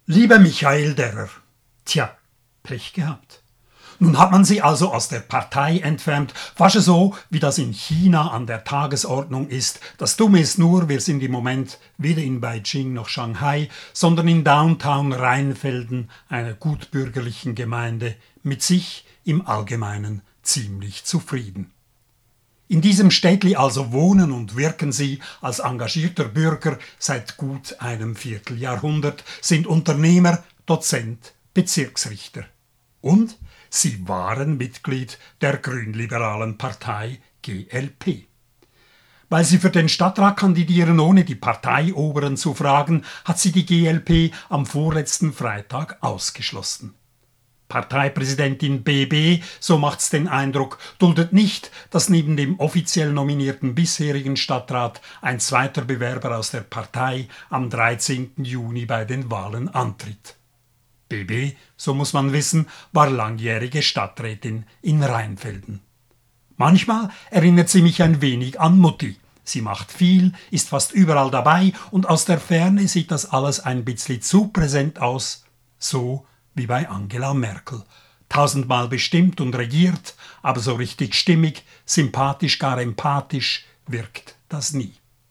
Lieber Michael Derrer, tja, Pech gehabt. Nun hat man sie also aus der Partei entfernt, fast so, wie das in China an der Tagesordnung ist. Das Dumme ist nur, wir sind im Moment weder in Beijing noch Shanghai, sondern in Downtown Rheinfelden, einer gutbürgerlichen Gemeinde, mit sich im Allgemeinen ziemlich zufrieden. In diesem Städtli also wohnen und wirken sie als engagierter Bürger seit gut einem Vierteljahrhundert, sind Unternehmer, Dozent, Bezirksrichter. Und sie waren Mitglied der grünliberalen Partei GLP. Weil sie für den Stadtrat kandidieren, ohne die Parteioberen zu fragen, hat sie die GLP am vorletzten Freitag ausgeschlossen. Parteipräsidentin BB, so macht's den Eindruck, duldet nicht, dass neben dem offiziell nominierten bisherigen Stadtrat ein zweiter Bewerber aus der Partei am 13. Juni bei den Wahlen antritt. BB, so muss man wissen, war langjährige Stadträtin in Rheinfelden. Manchmal erinnert sie mich ein wenig an Mutti. Sie macht viel, ist fast überall dabei und aus der Ferne sieht das alles ein bisschen zu präsent aus, so wie bei Angela Merkel. Tausendmal bestimmt und regiert, aber so richtig stimmig, sympathisch, gar empathisch wirkt das nie.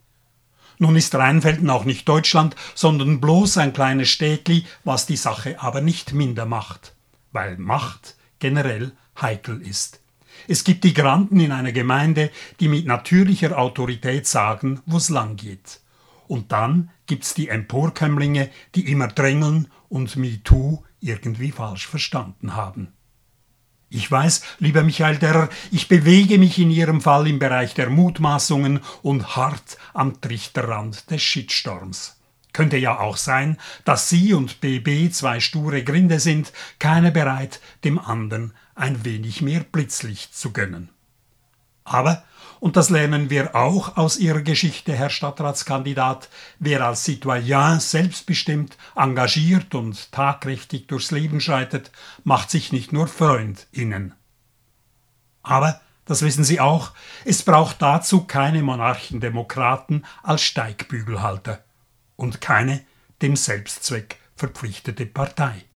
Nun ist Rheinfelden auch nicht Deutschland, sondern bloß ein kleines Städtli, was die Sache aber nicht minder macht, weil Macht generell heikel ist. Es gibt die Granden in einer Gemeinde, die mit natürlicher Autorität sagen, wo's lang geht. Und dann gibt's die Emporkömmlinge, die immer drängeln und MeToo irgendwie falsch verstanden haben. Ich weiß, lieber Michael Derrer, ich bewege mich in Ihrem Fall im Bereich der Mutmaßungen und hart am Trichterrand des Shitstorms. Könnte ja auch sein, dass Sie und BB zwei sture Grinde sind, keiner bereit, dem anderen ein wenig mehr Blitzlicht zu gönnen. Aber, und das lernen wir auch aus Ihrer Geschichte, Herr Stadtratskandidat, wer als Citoyen selbstbestimmt, engagiert und tatkräftig durchs Leben schreitet, macht sich nicht nur FreundInnen. Aber, das wissen Sie auch, es braucht dazu keine Monarchendemokraten als Steigbügelhalter und keine dem Selbstzweck verpflichtete Partei.